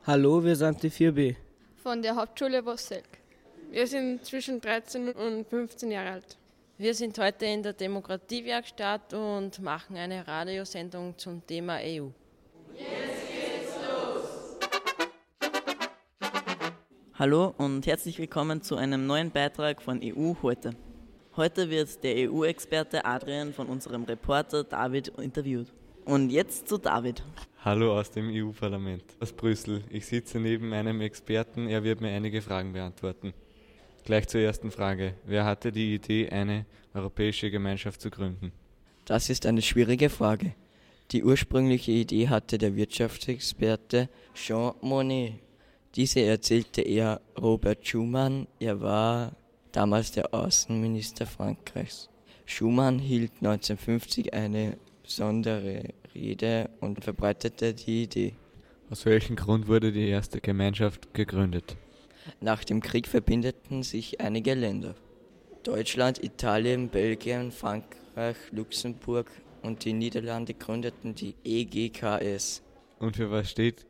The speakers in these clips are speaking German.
Hallo, wir sind die 4b. Von der Hauptschule Wosselk. Wir sind zwischen 13 und 15 Jahre alt. Wir sind heute in der Demokratiewerkstatt und machen eine Radiosendung zum Thema EU. Jetzt geht's los! Hallo und herzlich willkommen zu einem neuen Beitrag von EU heute. Heute wird der EU-Experte Adrian von unserem Reporter David interviewt. Und jetzt zu David. Hallo aus dem EU-Parlament, aus Brüssel. Ich sitze neben einem Experten, er wird mir einige Fragen beantworten. Gleich zur ersten Frage. Wer hatte die Idee, eine europäische Gemeinschaft zu gründen? Das ist eine schwierige Frage. Die ursprüngliche Idee hatte der Wirtschaftsexperte Jean Monnet. Diese erzählte er Robert Schuman, er war damals der Außenminister Frankreichs. Schuman hielt 1950 eine besondere Rede und verbreitete die Idee. Aus welchem Grund wurde die erste Gemeinschaft gegründet? Nach dem Krieg verbündeten sich einige Länder. Deutschland, Italien, Belgien, Frankreich, Luxemburg und die Niederlande gründeten die EGKS. Und für was steht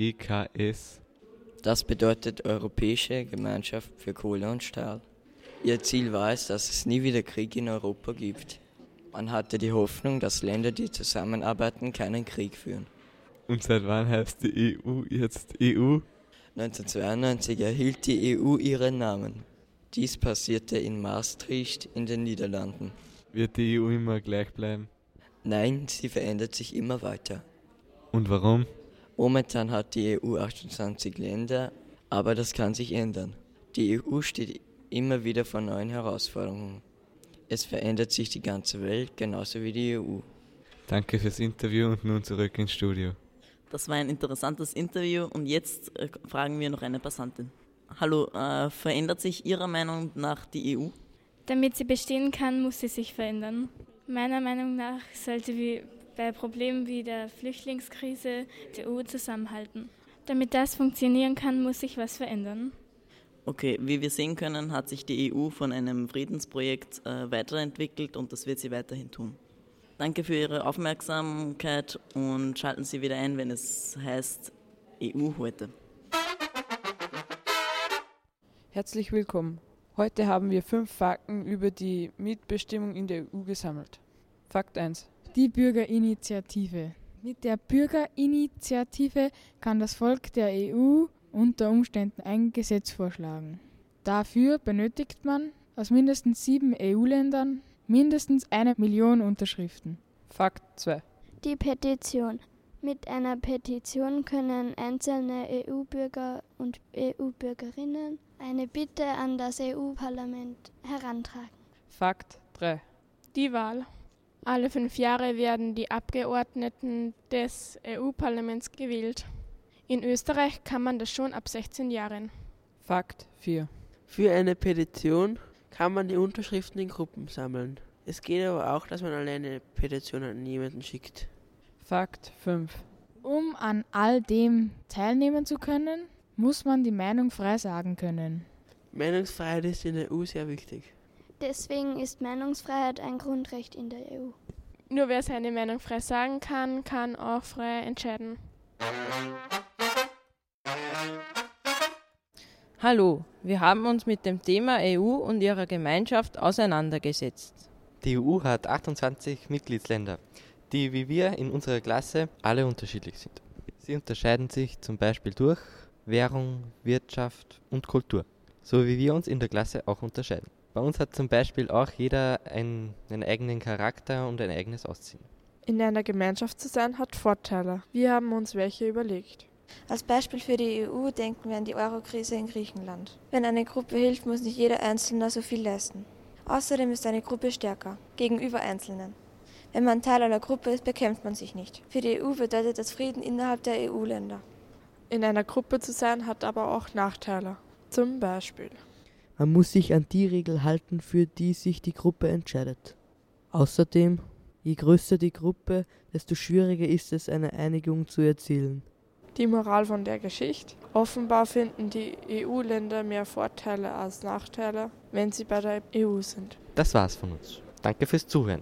EGKS? Das bedeutet Europäische Gemeinschaft für Kohle und Stahl. Ihr Ziel war es, dass es nie wieder Krieg in Europa gibt. Man hatte die Hoffnung, dass Länder, die zusammenarbeiten, keinen Krieg führen. Und seit wann heißt die EU jetzt EU? 1992 erhielt die EU ihren Namen. Dies passierte in Maastricht in den Niederlanden. Wird die EU immer gleich bleiben? Nein, sie verändert sich immer weiter. Und warum? Momentan hat die EU 28 Länder, aber das kann sich ändern. Die EU steht immer wieder vor neuen Herausforderungen. Es verändert sich die ganze Welt, genauso wie die EU. Danke fürs Interview und nun zurück ins Studio. Das war ein interessantes Interview und jetzt fragen wir noch eine Passantin. Hallo, verändert sich Ihrer Meinung nach die EU? Damit sie bestehen kann, muss sie sich verändern. Meiner Meinung nach sollte bei Problemen wie der Flüchtlingskrise die EU zusammenhalten. Damit das funktionieren kann, muss sich was verändern. Okay, wie wir sehen können, hat sich die EU von einem Friedensprojekt weiterentwickelt und das wird sie weiterhin tun. Danke für Ihre Aufmerksamkeit und schalten Sie wieder ein, wenn es heißt EU heute. Herzlich willkommen. Heute haben wir 5 Fakten über die Mitbestimmung in der EU gesammelt. Fakt 1. Die Bürgerinitiative. Mit der Bürgerinitiative kann das Volk der EU unter Umständen ein Gesetz vorschlagen. Dafür benötigt man aus mindestens 7 EU-Ländern mindestens 1 Million Unterschriften. Fakt 2. Die Petition. Mit einer Petition können einzelne EU-Bürger und EU-Bürgerinnen eine Bitte an das EU-Parlament herantragen. Fakt 3. Die Wahl. Alle 5 Jahre werden die Abgeordneten des EU-Parlaments gewählt. In Österreich kann man das schon ab 16 Jahren. Fakt 4. Für eine Petition kann man die Unterschriften in Gruppen sammeln. Es geht aber auch, dass man alleine eine Petition an jemanden schickt. Fakt 5. Um an all dem teilnehmen zu können, muss man die Meinung frei sagen können. Meinungsfreiheit ist in der EU sehr wichtig. Deswegen ist Meinungsfreiheit ein Grundrecht in der EU. Nur wer seine Meinung frei sagen kann, kann auch frei entscheiden. Hallo, wir haben uns mit dem Thema EU und ihrer Gemeinschaft auseinandergesetzt. Die EU hat 28 Mitgliedsländer, die wie wir in unserer Klasse alle unterschiedlich sind. Sie unterscheiden sich zum Beispiel durch Währung, Wirtschaft und Kultur, so wie wir uns in der Klasse auch unterscheiden. Bei uns hat zum Beispiel auch jeder einen eigenen Charakter und ein eigenes Aussehen. In einer Gemeinschaft zu sein hat Vorteile. Wir haben uns welche überlegt. Als Beispiel für die EU denken wir an die Euro-Krise in Griechenland. Wenn eine Gruppe hilft, muss nicht jeder Einzelne so viel leisten. Außerdem ist eine Gruppe stärker gegenüber Einzelnen. Wenn man Teil einer Gruppe ist, bekämpft man sich nicht. Für die EU bedeutet das Frieden innerhalb der EU-Länder. In einer Gruppe zu sein hat aber auch Nachteile. Zum Beispiel: Man muss sich an die Regel halten, für die sich die Gruppe entscheidet. Außerdem, je größer die Gruppe, desto schwieriger ist es, eine Einigung zu erzielen. Die Moral von der Geschichte: Offenbar finden die EU-Länder mehr Vorteile als Nachteile, wenn sie bei der EU sind. Das war's von uns. Danke fürs Zuhören.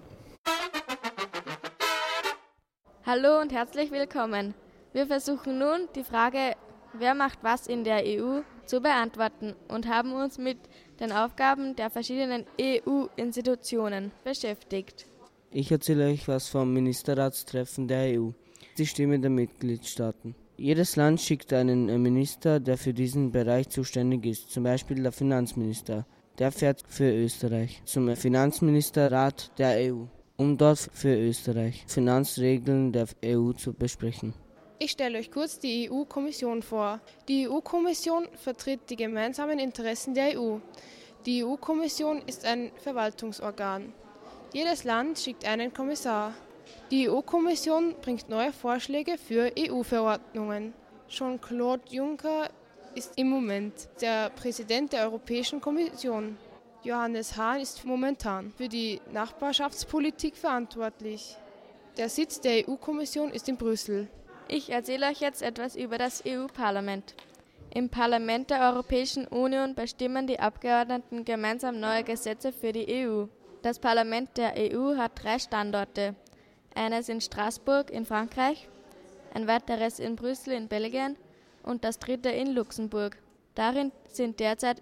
Hallo und herzlich willkommen. Wir versuchen nun die Frage, wer macht was in der EU, zu beantworten und haben uns mit den Aufgaben der verschiedenen EU-Institutionen beschäftigt. Ich erzähle euch was vom Ministerratstreffen der EU, die Stimme der Mitgliedstaaten. Jedes Land schickt einen Minister, der für diesen Bereich zuständig ist, zum Beispiel der Finanzminister. Der fährt für Österreich zum Finanzministerrat der EU, um dort für Österreich Finanzregeln der EU zu besprechen. Ich stelle euch kurz die EU-Kommission vor. Die EU-Kommission vertritt die gemeinsamen Interessen der EU. Die EU-Kommission ist ein Verwaltungsorgan. Jedes Land schickt einen Kommissar. Die EU-Kommission bringt neue Vorschläge für EU-Verordnungen. Jean-Claude Juncker ist im Moment der Präsident der Europäischen Kommission. Johannes Hahn ist momentan für die Nachbarschaftspolitik verantwortlich. Der Sitz der EU-Kommission ist in Brüssel. Ich erzähle euch jetzt etwas über das EU-Parlament. Im Parlament der Europäischen Union bestimmen die Abgeordneten gemeinsam neue Gesetze für die EU. Das Parlament der EU hat 3 Standorte. Eines in Straßburg in Frankreich, ein weiteres in Brüssel in Belgien und das 3. in Luxemburg. Darin sind derzeit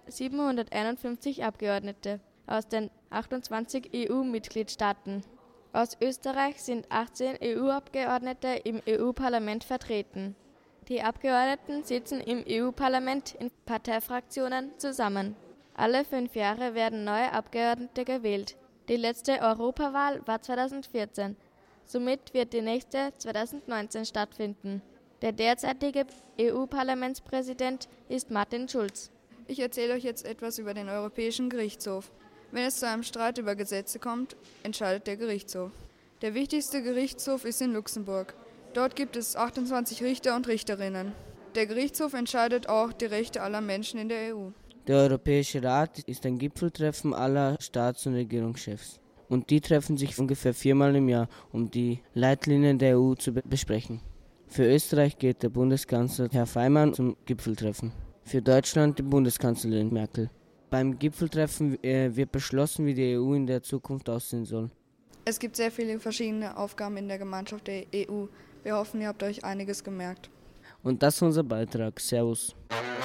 751 Abgeordnete aus den 28 EU-Mitgliedstaaten. Aus Österreich sind 18 EU-Abgeordnete im EU-Parlament vertreten. Die Abgeordneten sitzen im EU-Parlament in Parteifraktionen zusammen. Alle 5 Jahre werden neue Abgeordnete gewählt. Die letzte Europawahl war 2014. Somit wird die nächste 2019 stattfinden. Der derzeitige EU-Parlamentspräsident ist Martin Schulz. Ich erzähle euch jetzt etwas über den Europäischen Gerichtshof. Wenn es zu einem Streit über Gesetze kommt, entscheidet der Gerichtshof. Der wichtigste Gerichtshof ist in Luxemburg. Dort gibt es 28 Richter und Richterinnen. Der Gerichtshof entscheidet auch die Rechte aller Menschen in der EU. Der Europäische Rat ist ein Gipfeltreffen aller Staats- und Regierungschefs. Und die treffen sich ungefähr 4-mal im Jahr, um die Leitlinien der EU zu besprechen. Für Österreich geht der Bundeskanzler Herr Faymann zum Gipfeltreffen. Für Deutschland die Bundeskanzlerin Merkel. Beim Gipfeltreffen wird beschlossen, wie die EU in der Zukunft aussehen soll. Es gibt sehr viele verschiedene Aufgaben in der Gemeinschaft der EU. Wir hoffen, ihr habt euch einiges gemerkt. Und das ist unser Beitrag. Servus.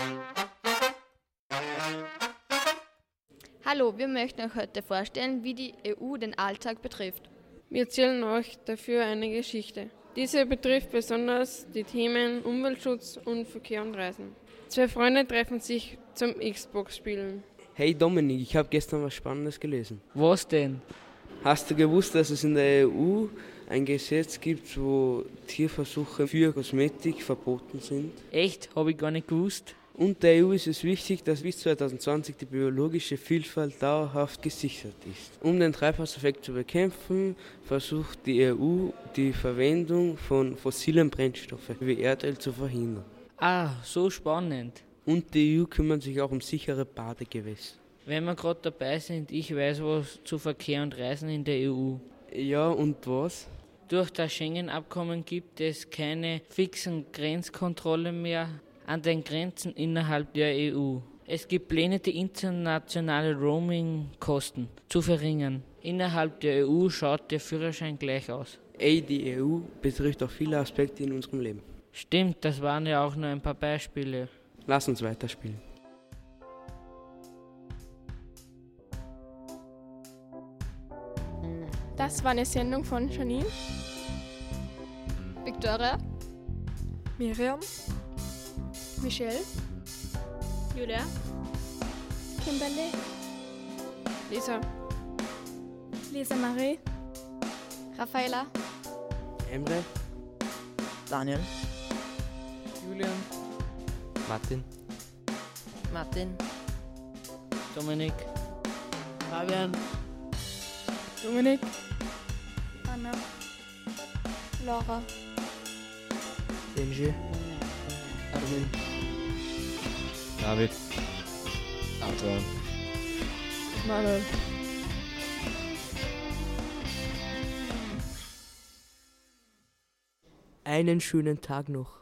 Hallo, wir möchten euch heute vorstellen, wie die EU den Alltag betrifft. Wir erzählen euch dafür eine Geschichte. Diese betrifft besonders die Themen Umweltschutz und Verkehr und Reisen. 2 Freunde treffen sich zum Xbox-Spielen. Hey Dominik, ich habe gestern was Spannendes gelesen. Was denn? Hast du gewusst, dass es in der EU ein Gesetz gibt, wo Tierversuche für Kosmetik verboten sind? Echt? Habe ich gar nicht gewusst. Und der EU ist es wichtig, dass bis 2020 die biologische Vielfalt dauerhaft gesichert ist. Um den Treibhauseffekt zu bekämpfen, versucht die EU, die Verwendung von fossilen Brennstoffen wie Erdöl zu verhindern. Ah, so spannend. Und die EU kümmert sich auch um sichere Badegewässer. Wenn wir gerade dabei sind, ich weiß was zu Verkehr und Reisen in der EU. Ja, und was? Durch das Schengen-Abkommen gibt es keine fixen Grenzkontrollen mehr an den Grenzen innerhalb der EU. Es gibt Pläne, die internationale Roaming-Kosten zu verringern. Innerhalb der EU schaut der Führerschein gleich aus. Die EU betrifft auch viele Aspekte in unserem Leben. Stimmt, das waren ja auch nur ein paar Beispiele. Lass uns weiterspielen. Das war eine Sendung von Janine, Victoria, Miriam, Michelle, Julia, Kimberly, Lisa, Lisa Marie, Raffaela, Emre, Daniel, Julian, Martin, Dominik, Fabian, Dominik, Anna, Laura, Benji, Armin, David, Adrian, Manuel. Einen schönen Tag noch.